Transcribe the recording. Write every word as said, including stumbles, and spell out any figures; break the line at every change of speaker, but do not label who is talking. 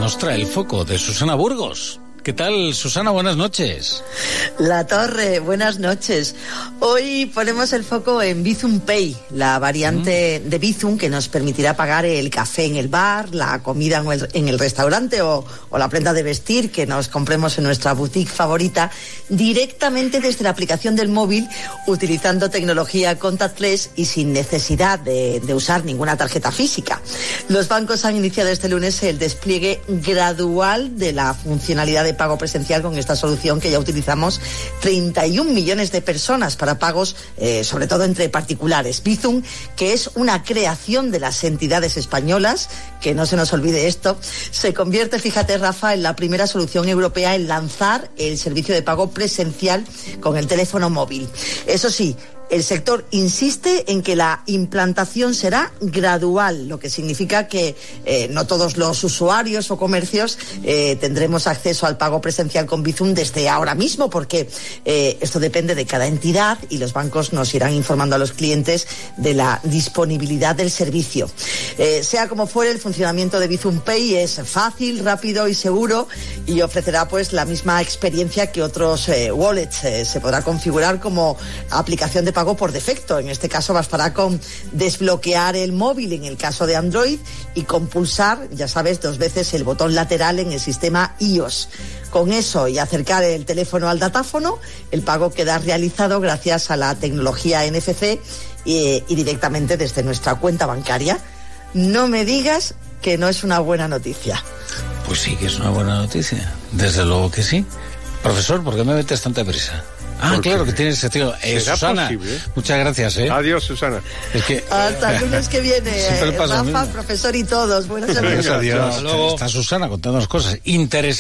nos trae el foco de Susana Burgos. ¿Qué tal, Susana? Buenas noches.
La Torre, buenas noches. Hoy ponemos el foco en Bizum Pay, la variante mm. de Bizum que nos permitirá pagar el café en el bar, la comida en el, en el restaurante o, o la prenda de vestir que nos compremos en nuestra boutique favorita directamente desde la aplicación del móvil, utilizando tecnología contactless y sin necesidad de, de usar ninguna tarjeta física. Los bancos han iniciado este lunes el despliegue gradual de la funcionalidad de pago presencial con esta solución que ya utilizamos treinta y un millones de personas para pagos, eh, sobre todo entre particulares. Bizum, que es una creación de las entidades españolas, que no se nos olvide esto, se convierte, fíjate Rafa, en la primera solución europea en lanzar el servicio de pago presencial con el teléfono móvil. Eso sí, el sector insiste en que la implantación será gradual, lo que significa que eh, no todos los usuarios o comercios eh, tendremos acceso al pago presencial con Bizum desde ahora mismo, porque eh, esto depende de cada entidad y los bancos nos irán informando a los clientes de la disponibilidad del servicio. Eh, sea como fuere, el funcionamiento de Bizum Pay es fácil, rápido y seguro y ofrecerá pues la misma experiencia que otros eh, wallets. Eh, se podrá configurar como aplicación de pago por defecto. En este caso bastará con desbloquear el móvil en el caso de Android y con pulsar, ya sabes, dos veces el botón lateral en el sistema iOS. Con eso y acercar el teléfono al datáfono, el pago queda realizado gracias a la tecnología N F C y, y directamente desde nuestra cuenta bancaria. No me digas que no es una buena noticia.
Pues sí que es una buena noticia, desde luego que sí. Profesor, ¿por qué me metes tanta prisa? Ah, porque claro que tiene sentido. Eh, Susana, posible? Muchas gracias, ¿eh?
Adiós, Susana.
Es que, Hasta el lunes que viene, eh, Rafa, profesor y todos. Buenas noches.
Adiós. Está Susana contándonos cosas interesantes.